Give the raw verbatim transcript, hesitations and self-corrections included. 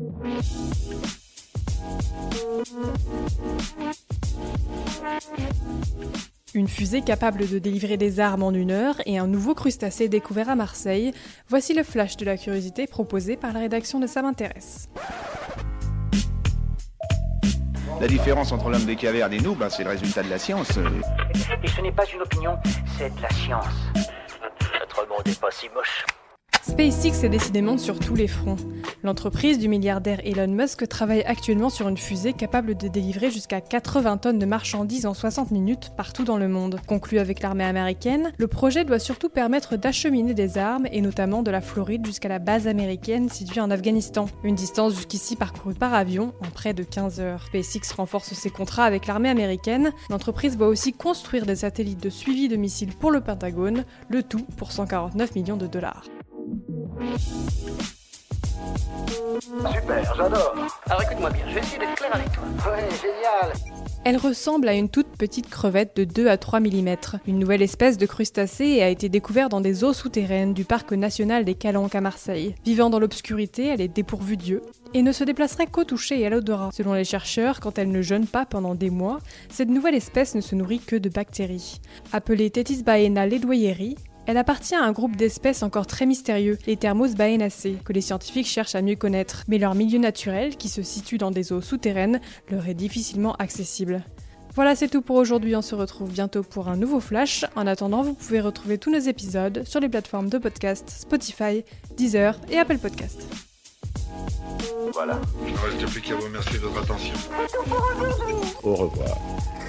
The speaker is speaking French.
Une fusée capable de délivrer des armes en une heure et un nouveau crustacé découvert à Marseille. Voici le flash de la curiosité proposé par la rédaction de Ça m'intéresse. La différence entre l'homme des cavernes et nous, ben, c'est le résultat de la science. Et ce n'est pas une opinion, c'est de la science. Notre monde n'est pas si moche. SpaceX est décidément sur tous les fronts. L'entreprise du milliardaire Elon Musk travaille actuellement sur une fusée capable de délivrer jusqu'à quatre-vingts tonnes de marchandises en soixante minutes partout dans le monde. Conclu avec l'armée américaine, le projet doit surtout permettre d'acheminer des armes et notamment de la Floride jusqu'à la base américaine située en Afghanistan. Une distance jusqu'ici parcourue par avion en près de quinze heures. SpaceX renforce ses contrats avec l'armée américaine. L'entreprise va aussi construire des satellites de suivi de missiles pour le Pentagone, le tout pour cent quarante-neuf millions de dollars. Super, j'adore. Alors écoute-moi bien, je vais essayer d'être clair avec toi. Ouais, génial. Elle ressemble à une toute petite crevette de deux à trois millimètres. Une nouvelle espèce de crustacé a été découverte dans des eaux souterraines du parc national des Calanques à Marseille. Vivant dans l'obscurité, elle est dépourvue d'yeux et ne se déplacerait qu'au toucher et à l'odorat. Selon les chercheurs, quand elle ne jeûne pas pendant des mois, cette nouvelle espèce ne se nourrit que de bactéries. Appelée Tethysbaena ledwayeri, elle appartient à un groupe d'espèces encore très mystérieux, les Thermosbaenacées, que les scientifiques cherchent à mieux connaître. Mais leur milieu naturel, qui se situe dans des eaux souterraines, leur est difficilement accessible. Voilà, c'est tout pour aujourd'hui, on se retrouve bientôt pour un nouveau flash. En attendant, vous pouvez retrouver tous nos épisodes sur les plateformes de podcast, Spotify, Deezer et Apple Podcast. Voilà. Il ne reste plus qu'à vous remercier de votre attention. Au revoir.